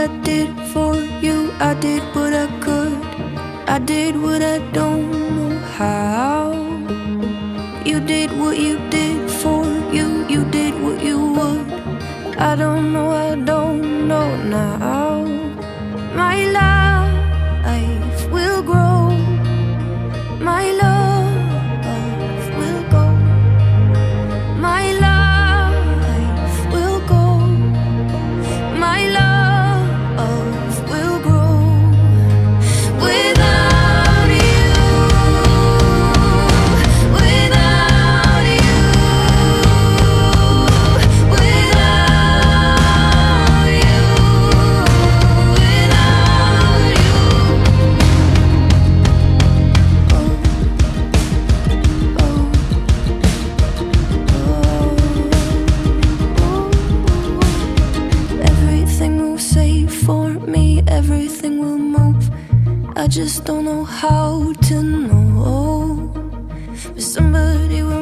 I did for you. I did what I could, I did what I don't know how. You did what you did for you, you did what you would. I don't know now. My life will grow, my love will go, my life will go, my love will grow. Without you, without you, without you, without you. Everything will say for me, everything will move. I just don't know how to know, but somebody will